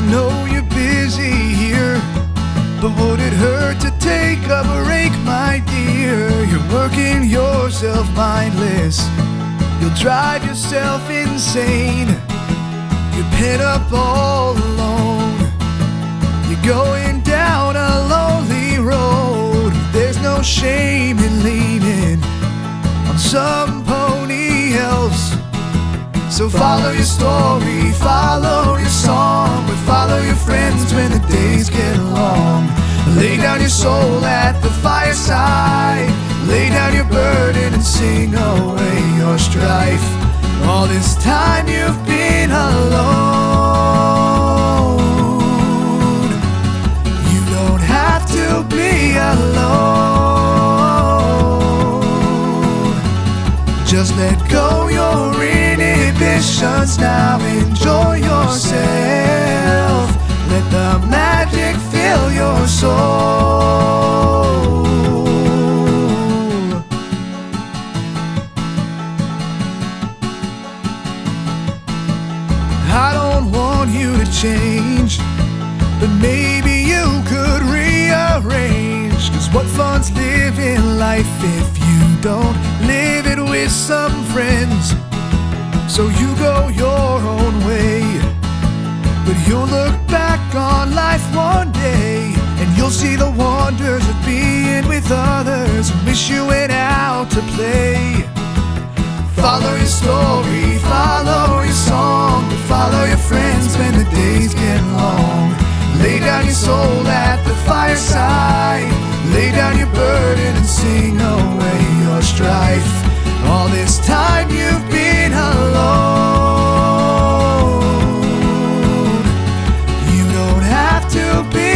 know you're busy here, but would it hurt to take a break, my dear? You're working yourself mindless, you'll drive yourself insane. You're pent up all alone, you're going down a lonely road. There's no shame in leaning on somebody else. So follow your story, follow your song, but follow your friends when the days get long. Lay down your soul at the fireside, lay down your burden and sing away your strife. All this time you've been alone. You don't have to be alone. Just let go your inhibitions now, enjoy yourself. Let the magic fill your soul. I don't want you to change, but maybe you could rearrange. 'Cause what fun's living life if you don't live it with some friends? So you go your own way, but you'll look back on life one day, and you'll see the wonders of being with others who wish you went out to play. Follow your story, follow your song, but follow your friends when the days get long. Lay down your soul at the fireside, lay down your burden and sing away your strife. All this time you've been alone. You don't have to be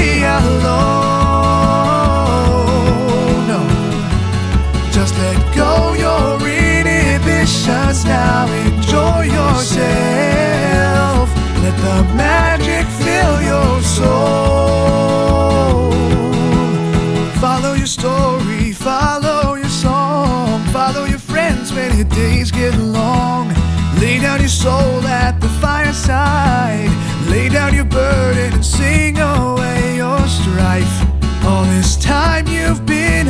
alone, no. Just let go your inhibitions now, enjoy yourself. Let the magic fill your soul. Follow your story, follow your song, follow your friends when your days get long. Lay down your soul at the fireside, lay down your burden and sing away your strife. All this time you've been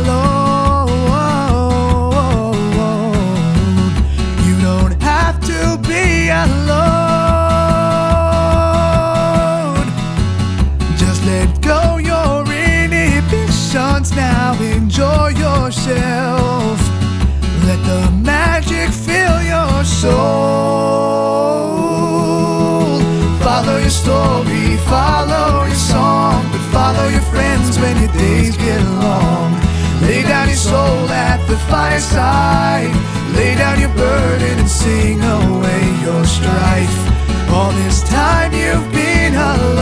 alone. You don't have to be alone. Just let go your inhibitions now, enjoy yourself. Let the magic fill your soul. Follow your story, follow your song, but follow your friends when your days get long. Lay down your soul at the fireside, lay down your burden and sing away your strife. All this time you've been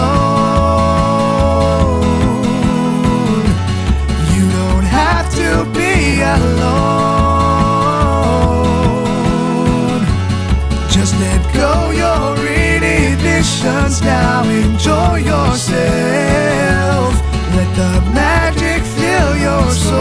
alone. You don't have to be alone. Just let go your inhibitions now, enjoy yourself. Let the magic fill your soul.